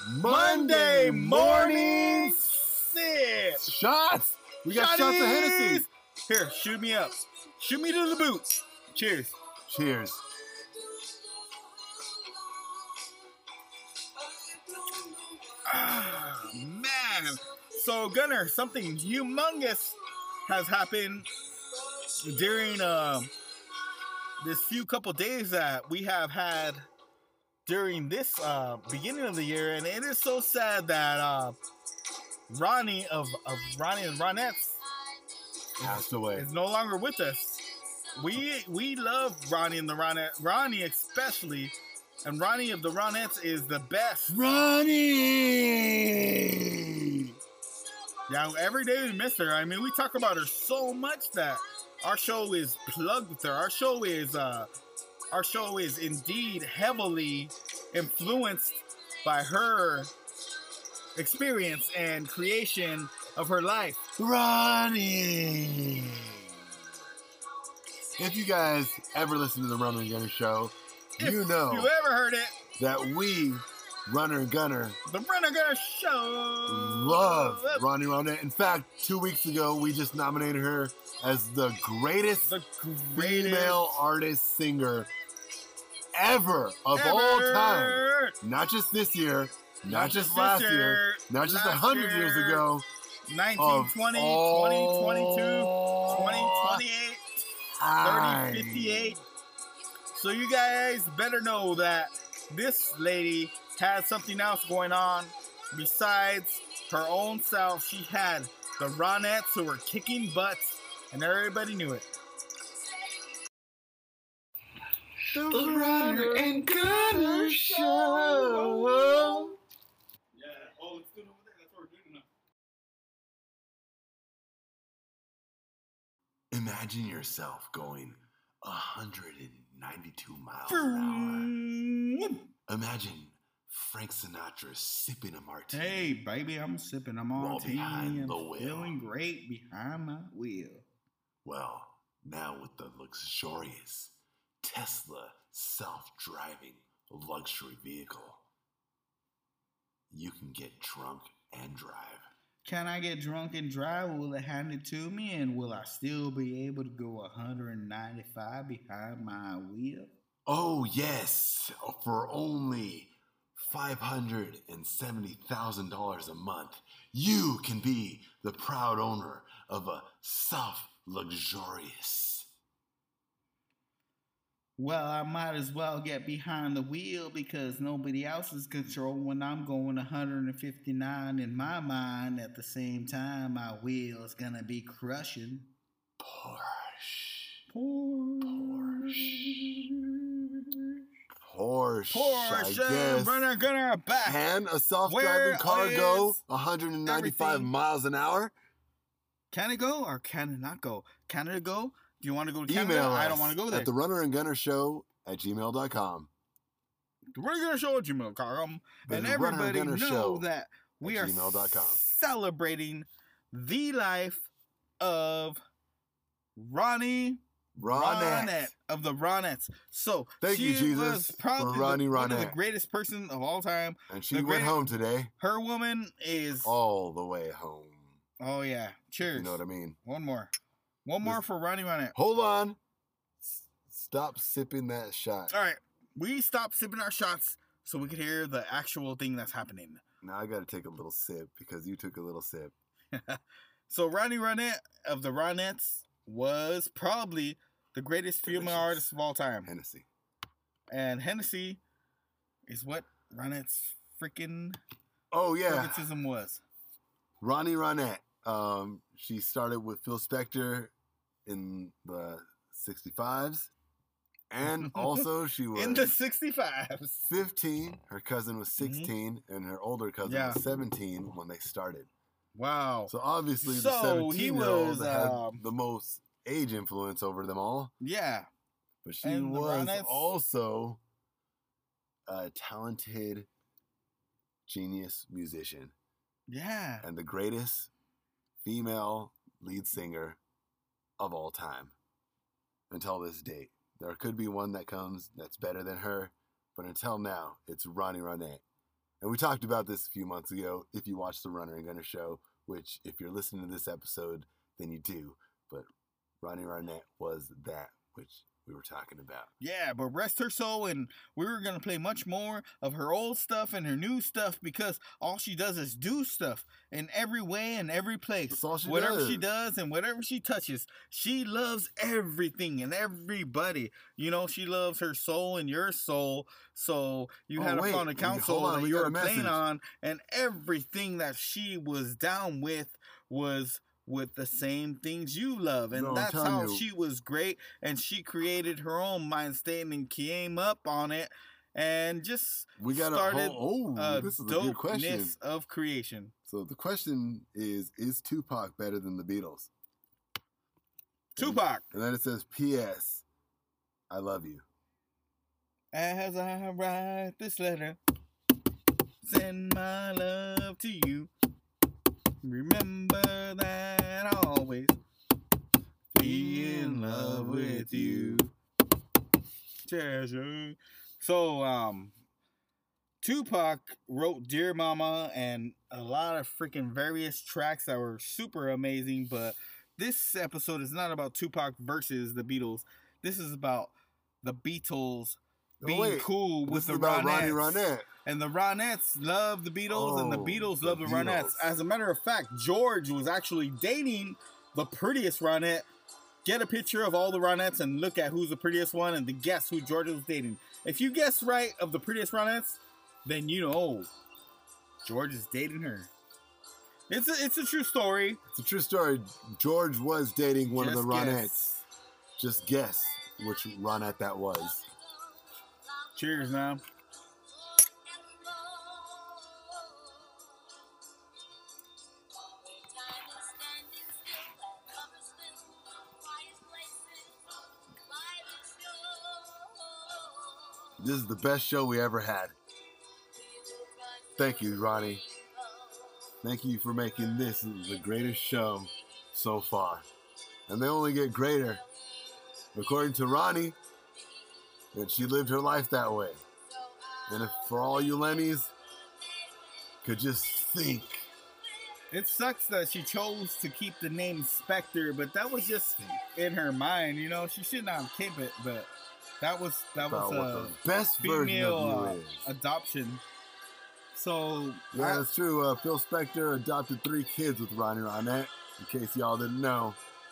Monday morning sip. Shots. We got shots of Hennessy. Here, shoot me up. Shoot me to the boots. Cheers. Cheers. Ah, man. So, Gunner, something humongous has happened during this few couple days that we have had during this beginning of the year, and it is so sad that Ronnie of Ronnie and Ronettes Passed away. is no longer with us. We love Ronnie and the Ronnie especially, and Ronnie of the Ronettes is the best. Ronnie. Yeah, every day we miss her. I mean, we talk about her so much that our show is plugged with her. Our show is indeed heavily influenced by her experience and creation of her life. Ronnie. If you guys ever listen to the Runner and Gunner show, you know If you ever heard it, that we, Runner and Gunner, the Runner Gunner Show, love Ronnie Ronette. In fact, 2 weeks ago, we just nominated her as the greatest female artist singer ever of all time. Not just this year, not just last year, not just 100 years ago. 1920, 2022, 2028, 30, 58. So you guys better know that this lady had something else going on besides her own self. She had the Ronettes who were kicking butts, and everybody knew it. The Runner and Gunner Show. Yeah. Oh, it's good over there. That's what we're doing now. Imagine yourself going 192 miles an hour. Imagine Frank Sinatra sipping a martini. Hey, baby, I'm sipping. I'm on While behind and the wheel. feeling great behind my wheel. Well, now with the luxurious Tesla self-driving luxury vehicle, you can get drunk and drive. Can I get drunk and drive? Will it hand it to me? And will I still be able to go 195 behind my wheel? Oh, yes, for only $570,000 a month, you can be the proud owner of a self-luxurious. Well, I might as well get behind the wheel because nobody else is controlling when I'm going 159 in my mind. At the same time, my wheel is going to be crushing. Porsche. Porsche, I guess. Runner Gunner back. Can a self-driving car go 195 everything? miles an hour? Can it go or can it not go? Can it go? Do you want to go to Canada? Email us I don't want to go there. at the Runner and Gunner Show at gmail.com. The Runner Gunner Show at gmail.com. The And Runner and everybody Gunner know Show that we are gmail.com. celebrating the life of Ronnie Ronette of the Ronettes. So Thank you, she Jesus, was probably for Ronnie one of the Ronette. greatest person of all time. And she went home today. Her woman is All the way home. Oh yeah. Cheers. You know what I mean? One more for Ronnie Ronette. Hold on. Stop sipping that shot. All right. We stopped sipping our shots so we could hear the actual thing that's happening. Now I got to take a little sip because you took a little sip. So Ronnie Ronette of the Ronettes was probably the greatest female artist of all time. Hennessy. And Hennessy is what Ronette's freaking favoritism was. Ronnie Ronette. She started with Phil Spector in the 65s. And also she was in the 65s. 15. Her cousin was 16. And her older cousin was 17 when they started. Wow. So obviously the 17-year-old had the most age influence over them all. Yeah. But she was also a talented genius musician. Yeah. And the greatest female lead singer of all time until this date. There could be one that comes that's better than her, but until now, it's Ronnie Ronette. And we talked about this a few months ago, if you watched the Runner and Gunner show, which if you're listening to this episode, then you do. But Ronnie Arnett was that which we were talking about. Yeah, but rest her soul, and we were going to play much more of her old stuff and her new stuff, because all she does is do stuff in every way and every place. That's all she whatever does. she does and whatever she touches, she loves everything and everybody. You know, she loves her soul and your soul. So you had to find a console that you were playing on, and everything that she was down with was with the same things you love, and that's how she was great. And she created her own mind state and came up on it, and just started this is a good question of creation. So the question is Tupac better than the Beatles? Tupac. And then it says, P.S. I love you. As I write this letter, send my love to you. Remember that I always be in love with you. Treasure. So, Tupac wrote Dear Mama and a lot of freaking various tracks that were super amazing, but this episode is not about Tupac versus the Beatles. This is about the Beatles being cool with the Ronettes. And the Ronettes love the Beatles, and the Beatles love the Ronettes. As a matter of fact, George was actually dating the prettiest Ronette. Get a picture of all the Ronettes and look at who's the prettiest one, and then guess who George was dating. If you guess right of the prettiest Ronettes, then you know George is dating her. It's a true story. It's a true story. George was dating one of the Ronettes. Just guess which Ronette that was. Cheers now. This is the best show we ever had. Thank you, Ronnie. Thank you for making this the greatest show so far. And they only get greater. According to Ronnie, that she lived her life that way. And if for all you Lennies could just think. It sucks that she chose to keep the name Spectre, but that was just in her mind, you know. She should not keep it, but that was the best version of you is. Adoption. So yeah, that's true. Phil Spector adopted 3 kids with Ronnie Ronette, in case y'all didn't know.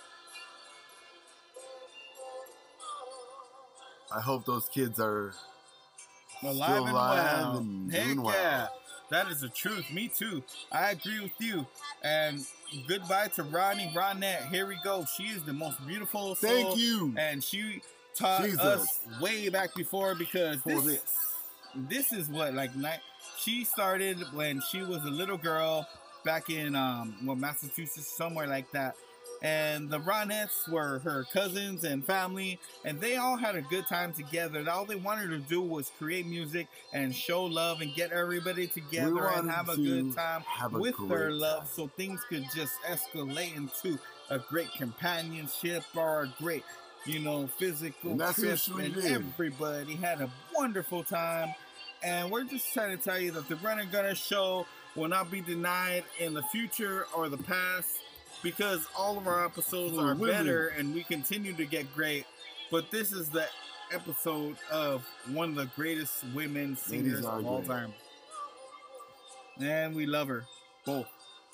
I hope those kids are alive and well. And heck yeah, that is the truth. Me too. I agree with you. And goodbye to Ronnie Ronette. Here we go. She is the most beautiful soul. Thank you. And she taught us way back before, because this is what, like, she started when she was a little girl back in Massachusetts, somewhere like that. And the Ronettes were her cousins and family, and they all had a good time together. And all they wanted to do was create music and show love and get everybody together and have a good time with their love, so things could just escalate into a great companionship or a great, you know, physical trip. And everybody had a wonderful time. And we're just trying to tell you that the Runner Gunner show will not be denied in the future or the past, because all of our episodes are better and we continue to get great. But this is the episode of one of the greatest women singers of all time. And we love her both.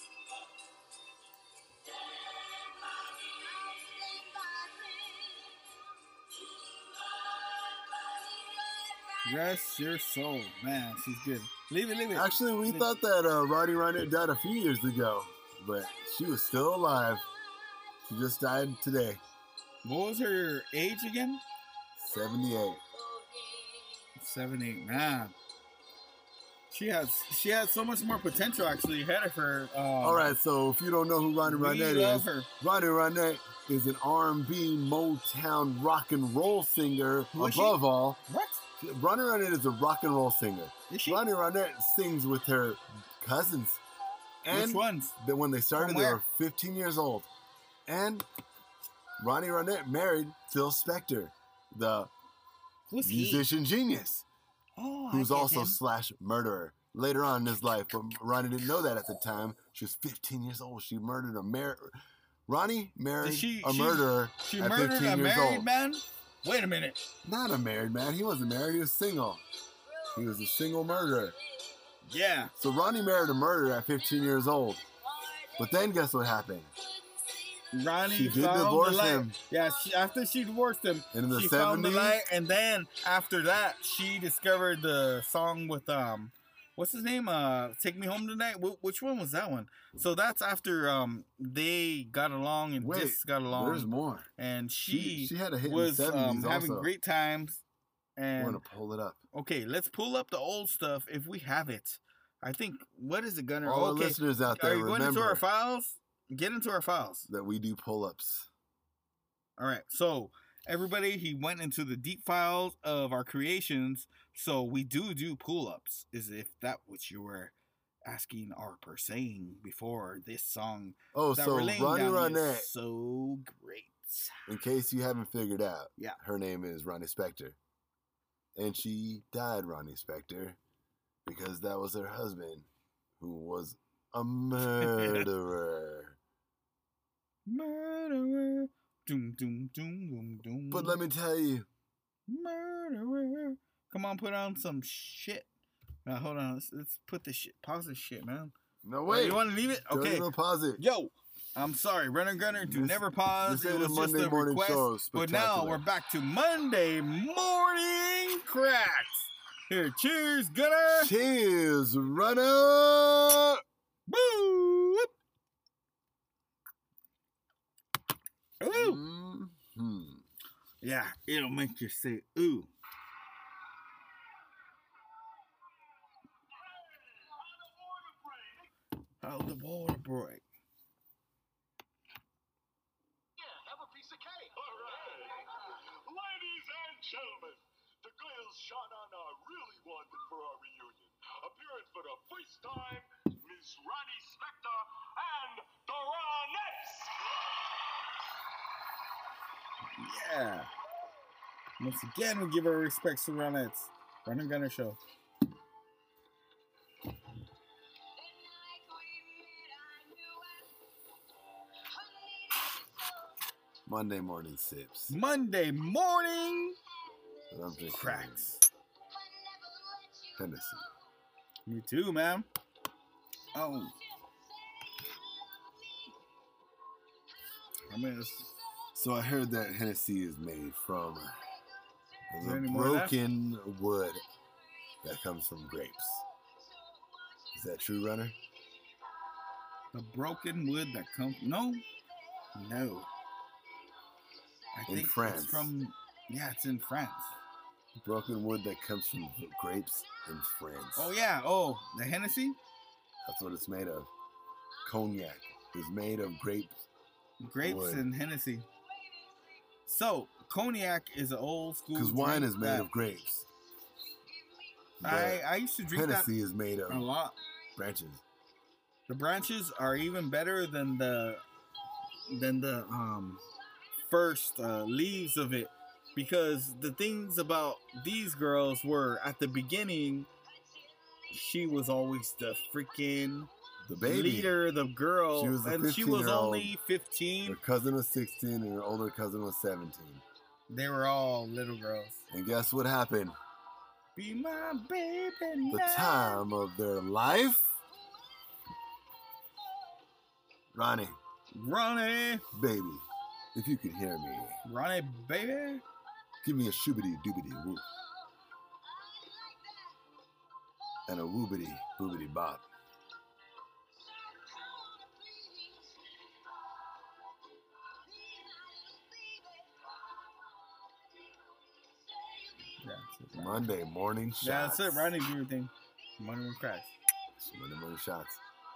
Rest your soul. Man, she's good. Leave it. Actually, we thought that Ronnie Ronette died a few years ago, but she was still alive. She just died today. What was her age again? 78. 78, man. She had so much more potential actually ahead of her. All right, so if you don't know who Ronnie Ronette is, Ronnie Ronette is an R&B, Motown, rock and roll singer. Above all, what? Ronnie Ronette is a rock and roll singer. Is she? Ronnie Ronette sings with her cousins. And which ones? When they started, they were 15 years old. And Ronnie Ronette married Phil Spector, the musician genius, who's also / murderer. later on in his life. But Ronnie didn't know that at the time. She was 15 years old. She murdered Ronnie married a murderer She at murdered 15 a years married old. man? Wait a minute. Not a married man. He wasn't married. He was single. He was a single murderer. Yeah. So Ronnie married a murderer at 15 years old. But then guess what happened? Ronnie she did found divorce the light. him. Yeah, after she divorced him, in the she 70s? found the light, and then after that, she discovered the song with what's his name? Take Me Home Tonight. Which one was that one? So that's after they got along and just got along. There's more. And she had a hit was in the 70s having also. great times. And I'm gonna pull it up. Okay, let's pull up the old stuff if we have it. I think, what is it, Gunner? All our listeners out there, are you going into our remember files? Get into our files. that we do pull-ups. All right, so everybody, he went into the deep files of our creations. So we do pull-ups, is if that what you were asking or per saying before this song. Oh, that so we're laying Ronnie down is Ronette, so great. in case you haven't figured out, Yeah. her name is Ronnie Spector. And she died Ronnie Spector because that was her husband, who was a murderer. Murderer. Doom, doom, doom, doom, doom. But let me tell you, Murderer. Come on, put on some shit. Now, hold on. Let's put this shit. Pause this shit, man. no way. You want to leave it? Okay. Don't pause it. Yo, I'm sorry. Runner Gunner, never pause. This It ain't was a just Monday a morning request. show. But now we're back to Monday Morning Cracks. Here, cheers, Gunner. Cheers, Runner. Woo! Ooh. Mm-hmm. Yeah, it'll make you say, ooh. How the water break. Yeah, have a piece of cake. All right. Ladies and gentlemen, the Gales Shawnana really wanted for our reunion. Appearing for the first time, Miss Ronnie Spector and the Ronettes. Yeah. Once again, we give our respects to Ronettes. Running Gunner Show. Monday morning sips. Monday morning I'm drinking cracks. Hennessy. Me too, man. Oh. I mean, So I heard that Hennessy is made from Is there the any more of that? broken wood that comes from grapes. Is that true, Runner? the broken wood that comes. No. I In think France. it's from. Yeah, it's in France. Broken wood that comes from grapes in France. Oh yeah. Oh, the Hennessy. That's what it's made of. Cognac is made of grapes. Grapes Wood. and Hennessy. So, cognac is an old school. Because wine drink is made that of grapes. I used to drink Hennessy is made that a of lot. branches. The branches are even better than the first leaves of it, because the things about these girls were at the beginning, she was always the freaking The baby. leader, the girl, She was the and she was 15-year-old. only 15. Her cousin was 16 and her older cousin was 17. They were all little girls. And guess what happened? Be my baby The now. time of their life? Ronnie, Ronnie, baby, if you could hear me, Ronnie, baby. give me a shoobity doobity whoop. And a woobity boobity bop. That's it. Monday morning shots. Yeah, that's it. Ronnie do your thing. Money with cracks. Monday morning shots.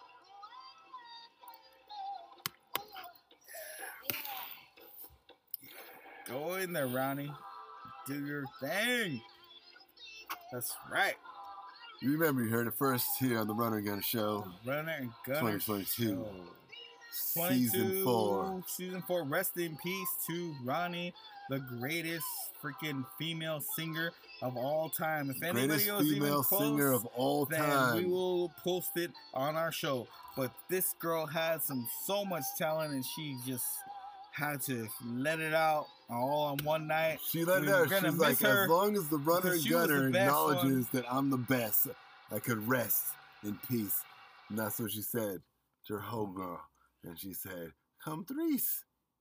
Go in there, Ronnie. Do your thing. That's right. You remember you heard it first here on the Runner Gun Show, Runner and Gunner 2022. Show. Season 4. Season 4. Rest in peace to Ronnie. the greatest freaking female singer of all time. If anybody Greatest was even female close, singer of all then time. we will post it on our show. But this girl had so much talent, and she just had to let it out all on one night. She let it out. She's like, as long as the runner and gunner acknowledges that I'm the best, I could rest in peace. And that's what she said to her homegirl. And she said, come threes.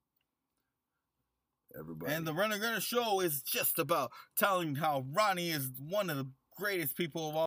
Everybody. And the Runner Gunner Show is just about telling how Ronnie is one of the greatest people of all.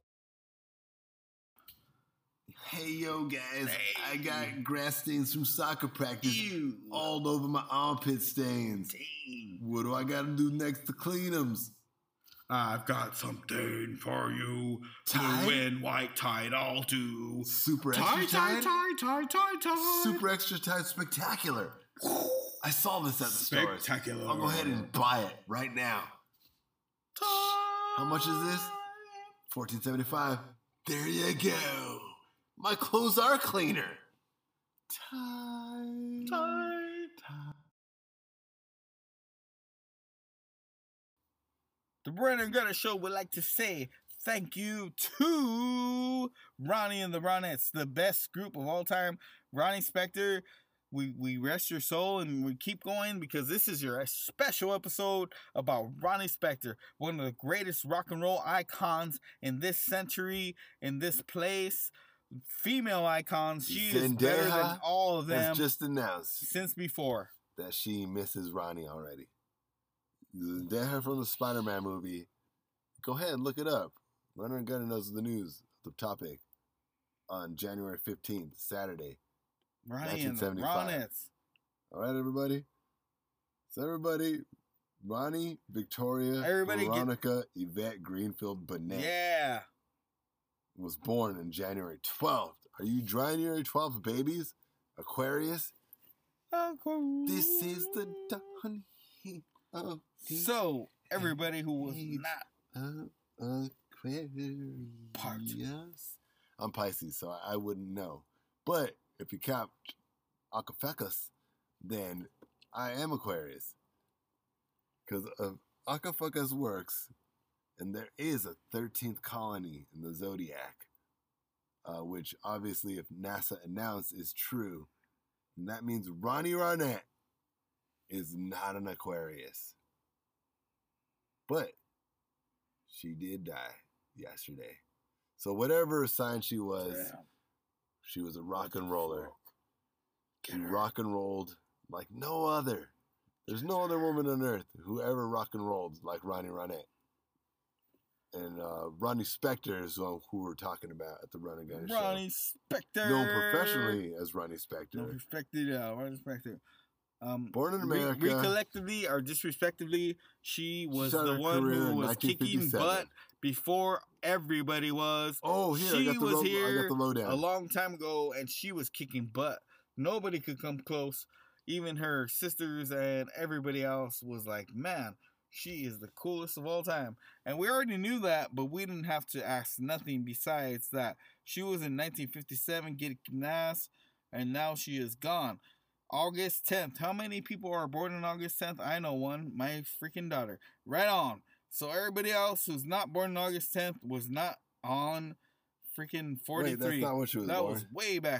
Hey, yo, guys. Hey. I got grass stains from soccer practice all over my armpit stains. Dang. What do I got to do next to clean them? I've got something for you. Blue and white Tide, I'll do. Super extra Tide? Super extra Tide spectacular. I saw this at the store. Spectacular. I'll go ahead and buy it right now. How much is this? $14.75. There you go. My clothes are cleaner. Tide. The Runner Gunner Show would like to say thank you to Ronnie and the Ronettes, the best group of all time. Ronnie Spector, we rest your soul, and we keep going because this is your special episode about Ronnie Spector, one of the greatest rock and roll icons in this century, in this place. Female icons. She is better than all of them. Has just announced since before that she misses Ronnie already. Zendaya from the Spider-Man movie. Go ahead and look it up. Runner and Gunner knows the news, the topic, on January 15th, Saturday, Ronnie and the 1975. All right, everybody. So everybody, Ronnie, Victoria, Veronica, Yvette Greenfield Burnett. Yeah. Was born on January 12th. Are you January 12th babies? Aquarius? This is the dawn of So, everybody who was not Aquarius. I'm Pisces, so I wouldn't know. But if you count Acapulcus, then I am Aquarius. Because Acapulcus works. And there is a 13th colony in the Zodiac, which obviously, if NASA announced, is true. And that means Ronnie Ronette is not an Aquarius. But she did die yesterday. So whatever sign she was a rock and roller. She rock and rolled like no other. There's no other woman on earth who ever rock and rolled like Ronnie Ronette. And Ronnie Spector is who we're talking about at the Runner Gunner Show. Ronnie Spector. Known professionally as Ronnie Spector. Ronnie Spector. Born in America. Recollectively or disrespectively, she was the one who was kicking butt before everybody was. Oh, here, I got the lowdown. A long time ago, and she was kicking butt. Nobody could come close. Even her sisters and everybody else was like, man, she is the coolest of all time. And we already knew that, but we didn't have to ask nothing besides that. She was in 1957 getting ass, and now she is gone. August 10th. How many people are born on August 10th? I know one. My freaking daughter. Right on. So everybody else who's not born on August 10th was not on freaking 43. Wait, that's not what she was born. That was way back.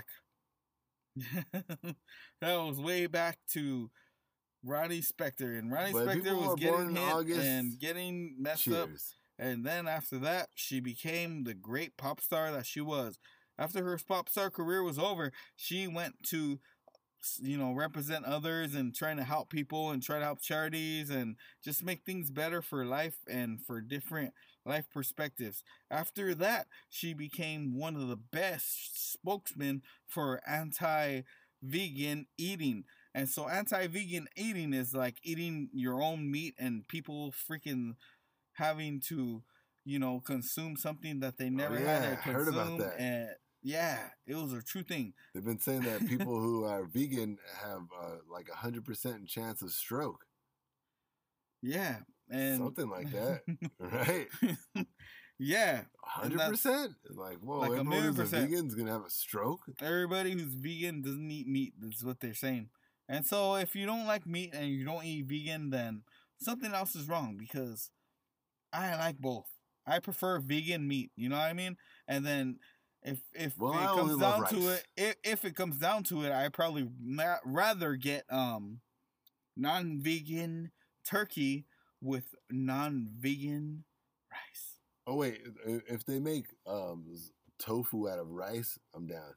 That was way back to Ronnie Spector. And Ronnie Spector was getting hit and getting messed up. And then after that, she became the great pop star that she was. After her pop star career was over, she went to, represent others and trying to help people and try to help charities and just make things better for life and for different life perspectives. After that, she became one of the best spokesmen for anti-vegan eating. And so anti-vegan eating is like eating your own meat and people freaking having to, consume something that they never had to consume. I heard about that. And yeah, it was a true thing. They've been saying that people who are vegan have like 100% chance of stroke. Yeah. And something like that, right? Yeah. 100%? Like, whoa, like everyone who's a vegan is going to have a stroke? Everybody who's vegan doesn't eat meat. That's what they're saying. And so if you don't like meat and you don't eat vegan, then something else is wrong because I like both. I prefer vegan meat. You know what I mean? And then if it comes down to it, if it comes down to it, I probably rather get non-vegan turkey with non-vegan rice. Oh wait, if they make tofu out of rice, I'm down.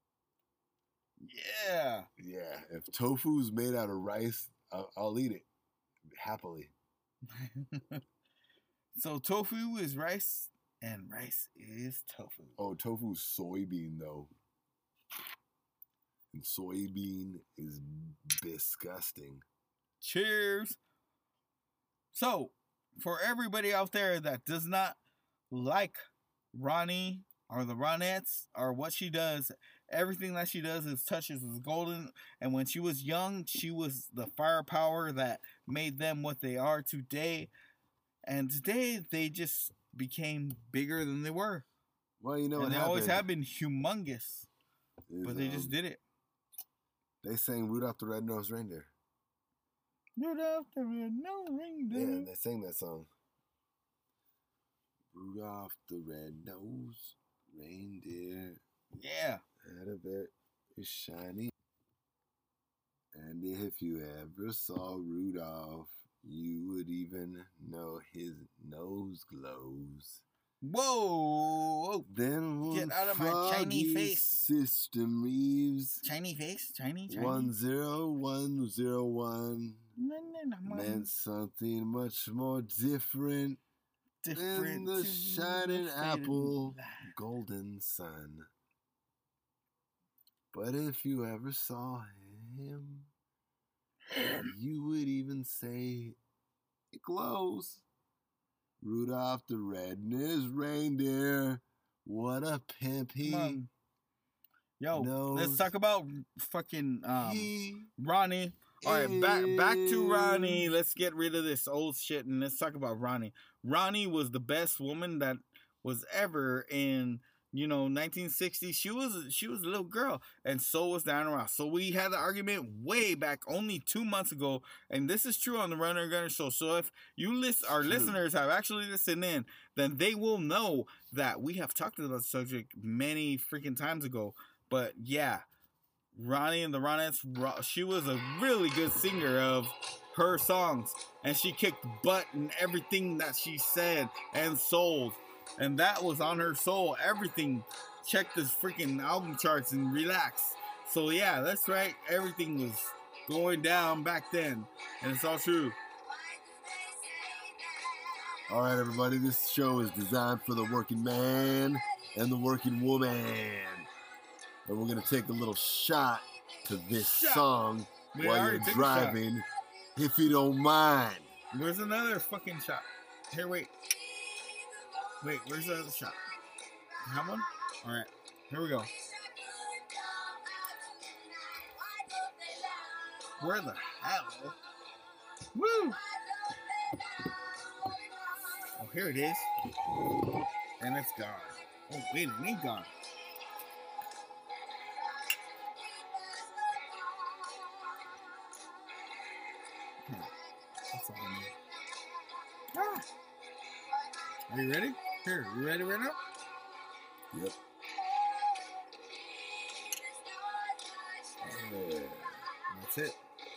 Yeah. Yeah, if tofu's made out of rice, I'll eat it happily. So tofu is rice, and rice is tofu. Oh, tofu's soybean though, and soybean is disgusting. Cheers. So, for everybody out there that does not like Ronnie or the Ronettes or what she does, everything that she does is touches is golden. And when she was young, she was the firepower that made them what they are today. And today, they just became bigger than they were. Well, you know, and they always have been humongous, but they just did it. They sang Rudolph the Red-Nosed Reindeer. Rudolph the Red-Nosed Reindeer. Yeah, they sang that song. Rudolph the Red-Nosed Reindeer. Yeah. Had a very shiny. And if you ever saw Rudolph, you would even know his nose glows. Whoa! Then get out of my Chinese face. System Reeves. Chinese face? Chinese? 10101 meant something much more different than the shining apple, golden sun. But if you ever saw him, you would even say it glows. Rudolph the Red-Nosed Reindeer, what a pimp he. Yo, let's talk about fucking Ronnie. All right, back to Ronnie. Let's get rid of this old shit and let's talk about Ronnie. Ronnie was the best woman that was ever in, 1960. She was a little girl, and so was Diana Ross. So we had the argument way back only 2 months ago, and this is true on the Runner and Gunner show. So if our listeners have actually listened in, then they will know that we have talked about the subject many freaking times ago. But yeah, Ronnie and the Ronettes, she was a really good singer of her songs, and she kicked butt in everything that she said and sold. And that was on her soul. Everything. Check this freaking album charts and relax. So yeah, that's right. Everything was going down back then. And it's all true. All right, everybody. This show is designed for the working man and the working woman. And we're going to take a little shot to this song while you're driving, if you don't mind. Where's another fucking shot? Here, wait. Wait, where's the other shot? You have one? Alright, here we go. Where the hell? Woo! Oh, here it is. And it's gone. Oh, wait, it ain't gone. That's all I need. Ah! Are you ready? Here, you ready right now? Yep. That's it.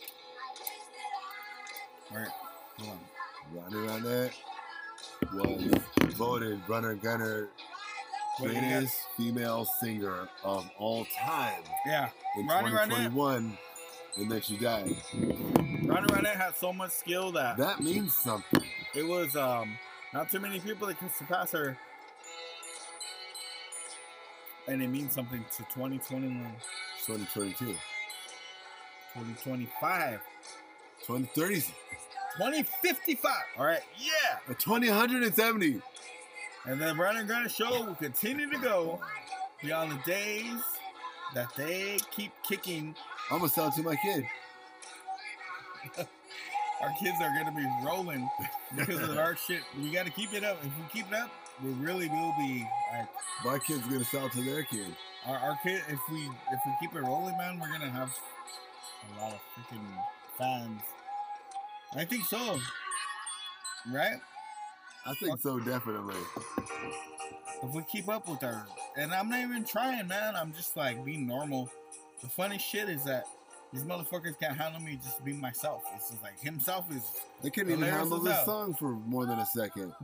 Alright, hold on. Ronnie Ronette was voted Runner Gunner greatest female singer of all time. Yeah. In 2021, and then she died. Ronnie Ronette had so much skill that means something. It was not too many people that can surpass her. And it means something to 2021. 2022. 2025. 2030. 2055. All right. Yeah. 2070. And the Runner and Gunner show will continue to go beyond the days that they keep kicking. I'm going to sell it to my kid. Our kids are going to be rolling because of our shit. We got to keep it up. If we keep it up, we really will be. My kid's going to sell it to their kid. Our kid, if we keep it rolling, man, we're going to have a lot of freaking fans. I think so. right? I think so, definitely. If we keep up with her. And I'm not even trying, man. I'm just like being normal. The funny shit is that these motherfuckers can't handle me just being myself. It's just like himself is. They couldn't even handle this song for more than a second.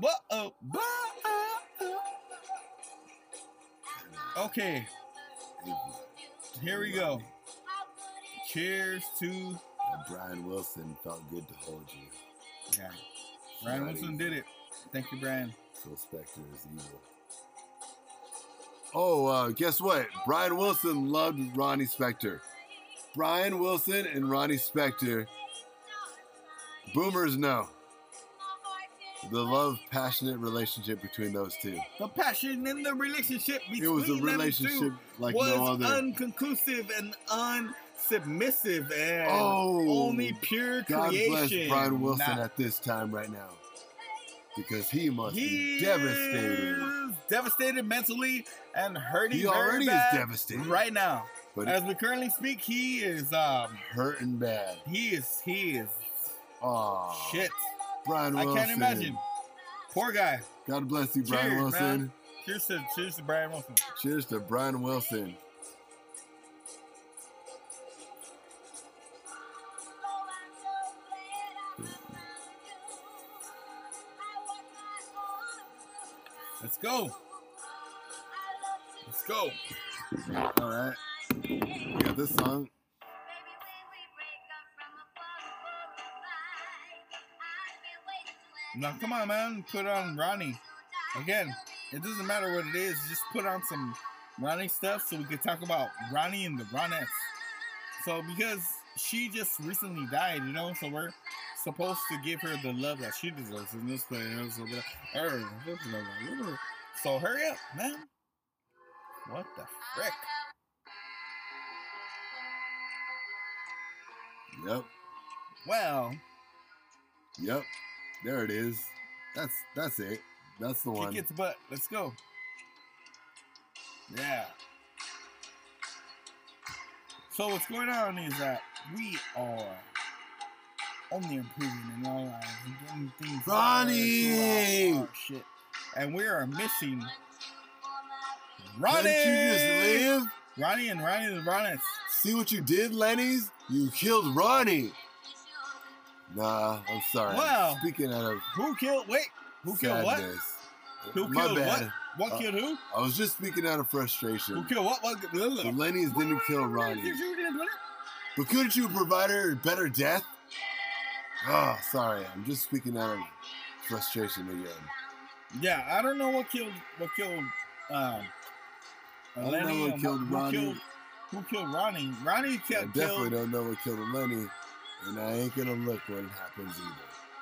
Okay. Here we go. Cheers to. Brian Wilson felt good to hold you. Yeah. Brian Wilson did it. Thank you, Brian. So Spectre is evil. Oh, guess what? Brian Wilson loved Ronnie Spector. Brian Wilson and Ronnie Spector. Boomers know. The love, passionate relationship between those two. The passion in the relationship between them two. It was a relationship like no other. Was unconclusive and unsubmissive and only pure God creation. God bless Brian Wilson at this time right now. Because he must be devastated. Is devastated mentally and hurting. He already is devastated right now. But as we currently speak, he is hurting bad. He is. Oh shit. Brian Wilson. I can't imagine. Poor guy. God bless you, Brian Wilson. Man. Cheers to Brian Wilson. Cheers to Brian Wilson. Let's go. Let's go. All right. We got this song. Now, come on, man. Put on Ronnie. Again, it doesn't matter what it is. Just put on some Ronnie stuff so we can talk about Ronnie and the Ronettes. So, because she just recently died, you know, so we're supposed to give her the love that she deserves in this play. So hurry up, man. What the frick? Yep. Well. Yep. There it is. That's it. That's the one. Kick its butt. Let's go. Yeah. So what's going on is that we are only improving in our lives and getting things. Ronnie! Shit. And we are missing Ronnie! Didn't you just live? Ronnie and the Ronettes. See what you did, Lenny's? You killed Ronnie. Nah, I'm sorry. Wow. Speaking out of who killed what? Who killed what? What killed who? I was just speaking out of frustration. Who killed what? The Lenny's didn't kill Ronnie. But couldn't you provide her a better death? Oh, sorry. I'm just speaking out of frustration again. Yeah, I don't know what killed I don't know what killed Ronnie. Who killed Ronnie? Ronnie killed. I definitely don't know what killed Lenny, and I ain't gonna look when it happens either.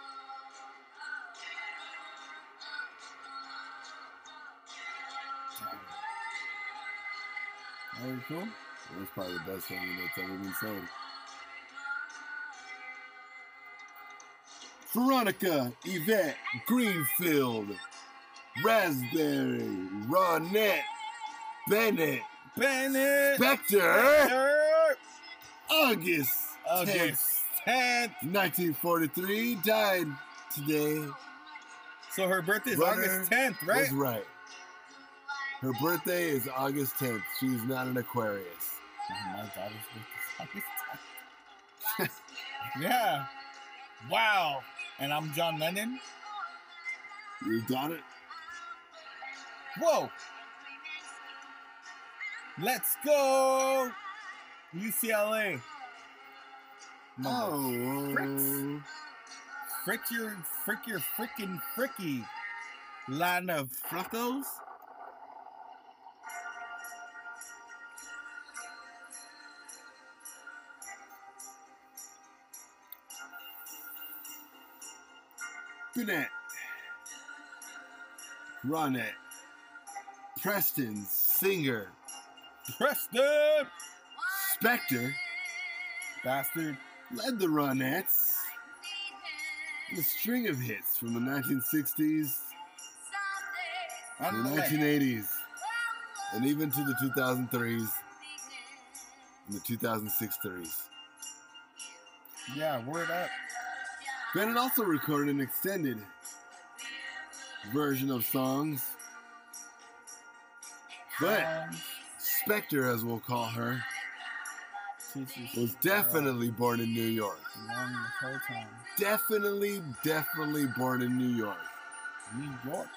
Very cool. That was probably the best thing that's ever been said. Veronica, Yvette, Greenfield, Raspberry, Ronette, Bennett, Spectre, August 10th, 1943, died today. So her birthday is August 10th, right? That's right. Her birthday is August 10th. She's not an Aquarius. My daughter's birthday is August 10th. Yeah. Wow. And I'm John Lennon. Your daughter? Whoa. Let's go. UCLA. Oh. Frick your freaking fricky line of fluckos. Bennett, Ronette, Preston, Singer, Preston, Spectre, bastard, led the Ronettes in a string of hits from the 1960s to the 1980s, and even to the 2003s and the 2006 threes. Yeah, word up. Bennett also recorded an extended version of songs. But Spectre, as we'll call her, was definitely born in New York. Definitely born in New York. New York.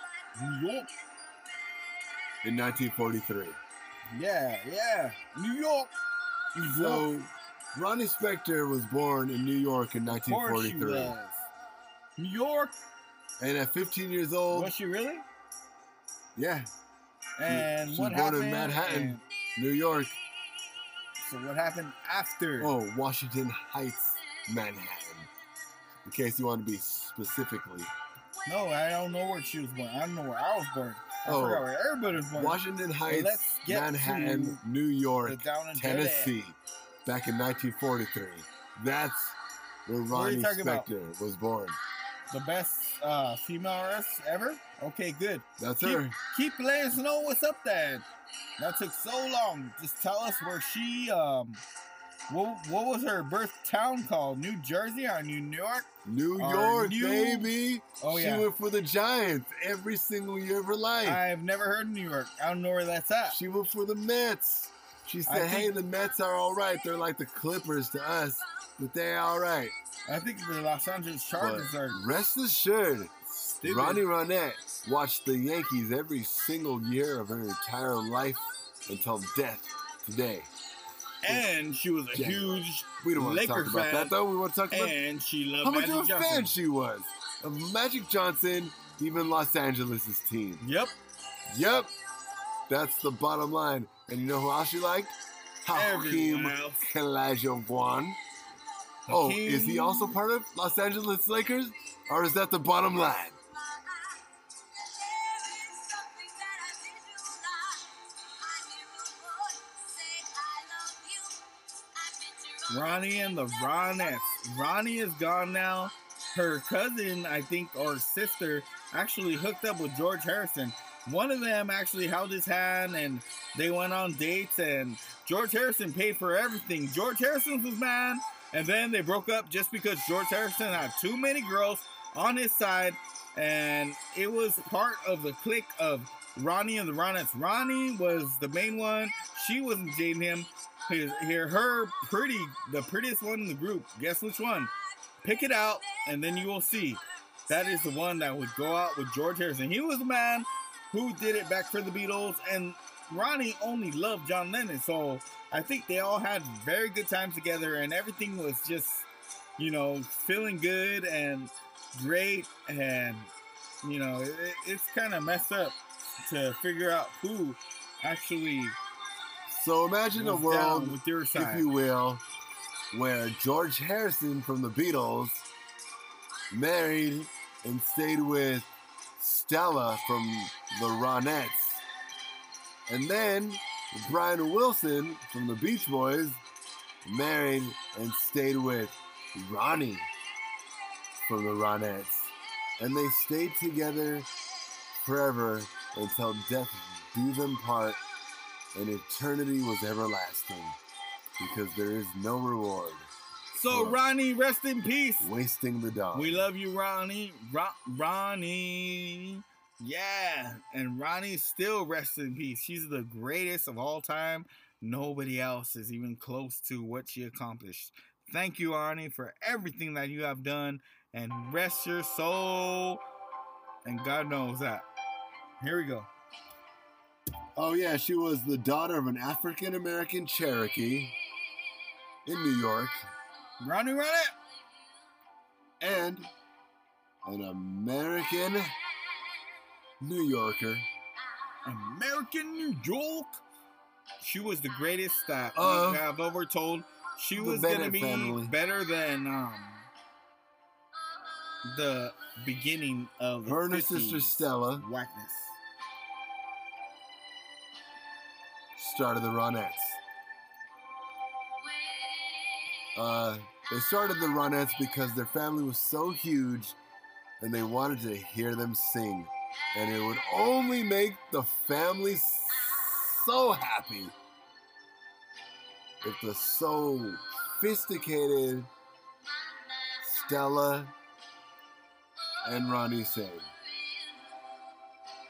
In 1943. Yeah. New York. So, Ronnie Spector was born in New York in Of course she 1943. was. New York. And at 15 years old... Was she really? Yeah. And she what was born happened? in Manhattan, New York. So what happened after? Oh, Washington Heights, Manhattan. In case you want to be specifically. No, I don't know where she was born. I don't know where I was born. I forgot where everybody was born. Washington Heights, Manhattan, New York, Tennessee. Back in 1943. That's where Ronnie Spector was born. The best female artist ever? Okay, good. That's her. Keep letting us know what's up there. That took so long. Just tell us where she, what was her birth town called? New Jersey or New York? New York, baby. Oh, yeah. She went for the Giants every single year of her life. I've never heard of New York. I don't know where that's at. She went for the Mets. She said, hey, the Mets are all right. They're like the Clippers to us, but they're all right. I think the Los Angeles Chargers are... Rest assured, stupid. Ronnie Ronette watched the Yankees every single year of her entire life until death today. And she was a huge We don't want to Laker talk about fan, that, though. We want to talk about and she loved how much Magic of a Johnson. fan she was of Magic Johnson, even Los Angeles' team. Yep. That's the bottom line. And you know who else she liked? Hakeem Olajuwon. Oh, is he also part of Los Angeles Lakers? Or is that the bottom line? Ronnie and the Ronettes. Ronnie is gone now. Her cousin, I think, or sister, actually hooked up with George Harrison. One of them actually held his hand and they went on dates, and George Harrison paid for everything. George Harrison was mad, and then they broke up just because George Harrison had too many girls on his side, and it was part of the clique of Ronnie and the Ronettes. Ronnie was the main one. She wasn't dating him. The prettiest one in the group. Guess which one? Pick it out, and then you will see. That is the one that would go out with George Harrison. He was the man who did it back for the Beatles, and Ronnie only loved John Lennon. So I think they all had very good times together, and everything was just, feeling good and great. And, it's kind of messed up to figure out who actually... So imagine a world, if you will, where George Harrison from the Beatles married and stayed with Stella from the Ronettes. And then Brian Wilson from the Beach Boys married and stayed with Ronnie from the Ronettes. And they stayed together forever until death do them part. And eternity was everlasting, because there is no reward. So Ronnie, rest in peace. Wasting the dog. We love you, Ronnie. Ronnie. Yeah. And Ronnie still rests in peace. She's the greatest of all time. Nobody else is even close to what she accomplished. Thank you, Ronnie, for everything that you have done. And rest your soul. And God knows that. Here we go. Oh, yeah, she was the daughter of an African-American Cherokee in New York. Ronnie Ronette. And an American New Yorker. American New York. She was the greatest that we have ever told. She was going to be better than the beginning of her and her sister Stella. Whackness. Started the Ronettes. They started the Ronettes because their family was so huge and they wanted to hear them sing. And it would only make the family so happy if the sophisticated Stella and Ronnie sang.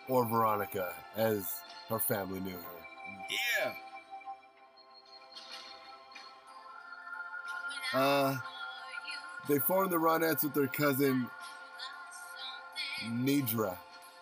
or Veronica, as her family knew her. Yeah. They formed the Ronettes with their cousin Nedra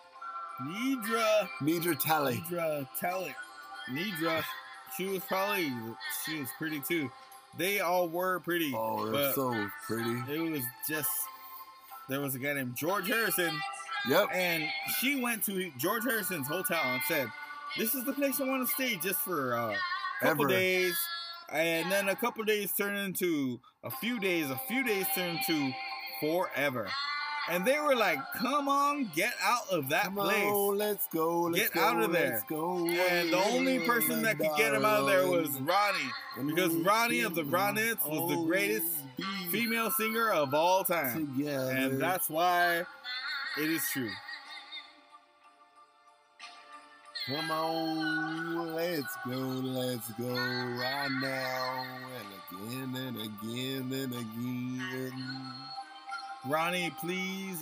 Talley. Nedra, she was pretty too. They all were pretty. Oh, they're so pretty. It was just, there was a guy named George Harrison. Yep. And she went to George Harrison's hotel and said, "This is the place I want to stay just for a couple days." And then a couple days turned into a few days. A few days turned into forever. And they were like, "Come on, get out of that place. On, let's go. Get out of there." And the only person that could get him out of there was Ronnie. Because Ronnie of the Ronettes was the greatest female singer of all time. Together. And that's why it is true. Come on, let's go right now, and again. Ronnie, please,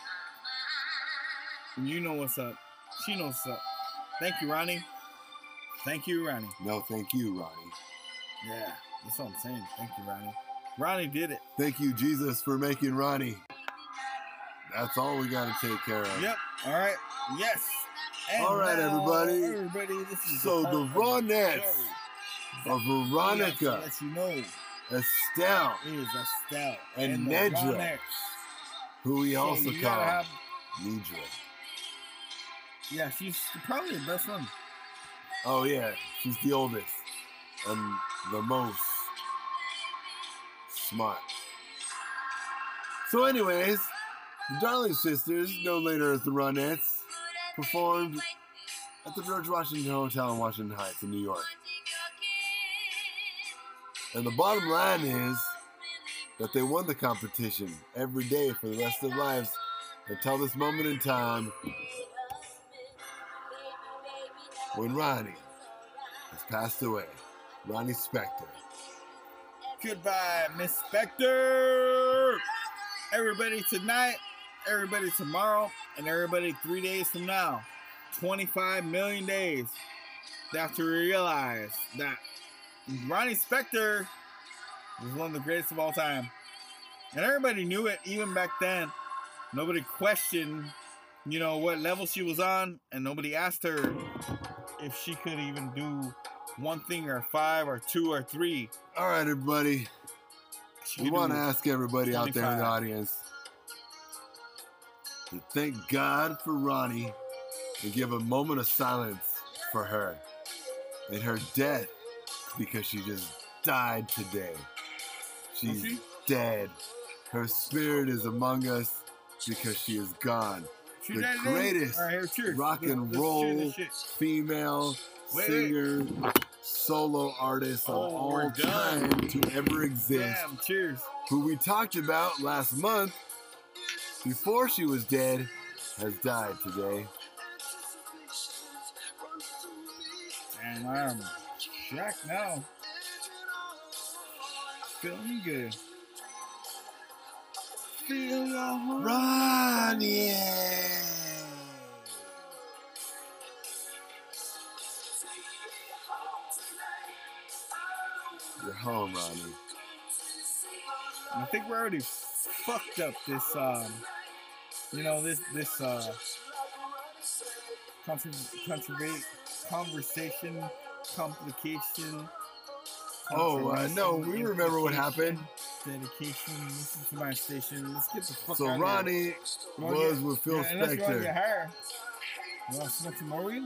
you know what's up. She knows what's up. Thank you, Ronnie. No, thank you, Ronnie. Yeah, that's what I'm saying. Thank you, Ronnie. Ronnie did it. Thank you, Jesus, for making Ronnie. That's all we got to take care of. Yep. All right. Yes. And all right, everybody. This is so the Ronettes of Veronica, let you know, Estelle, and Nedra, who we also call Nedra. Yeah, she's probably the best one. Oh yeah, she's the oldest and the most smart. So anyways, the Darling Sisters, known later as the Ronettes, performed at the George Washington Hotel in Washington Heights in New York. And the bottom line is that they won the competition every day for the rest of their lives until this moment in time when Ronnie has passed away. Ronnie Spector. Goodbye, Miss Spector. Everybody tonight, everybody tomorrow, and everybody 3 days from now. 25 million days. They have to realize that Ronnie Spector was one of the greatest of all time. And everybody knew it even back then. Nobody questioned, what level she was on, and nobody asked her if she could even do one thing or five or two or three. All right, everybody. We want to ask everybody 25. Out there in the audience to thank God for Ronnie and give a moment of silence for her and her death, because she just died today. She's dead. Her spirit is among us because she is gone. The greatest rock and roll female singer, solo artist of all time to ever exist. Damn, cheers. Who we talked about last month before she was dead, has died today. And I'm jacked now. Feeling good. Feel your heart. Ronnie. You're home, Ronnie. I think we already fucked up this, conversation, complication. No, we remember what happened. Dedication, listen to my station. Let's get the fuck out So Ronnie was with Phil Spector. You want to smoke some more weed?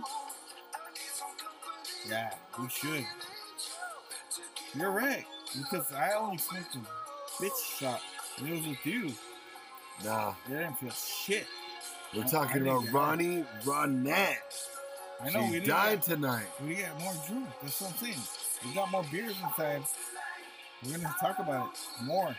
Yeah, we should. You're right, because I only smoked a bitch shot, and it was with you. Nah. I didn't feel shit. We're talking about Ronnie Ronette. I know, she died tonight. We got more drink. That's what I'm saying. We got more beers inside. We're going to talk about it more.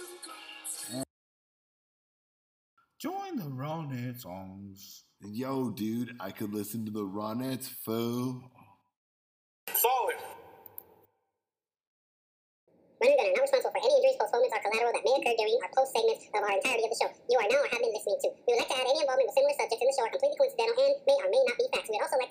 Join the Ronette songs. Yo, dude, I could listen to the Ronettes, fool. Solid. Running Gunner, not responsible for any injuries, postponements, or collateral that may occur during or post segments of our entirety of the show. You are now or have been listening to. We would like to add any involvement with similar subjects in the show are completely coincidental and may or facts. We would also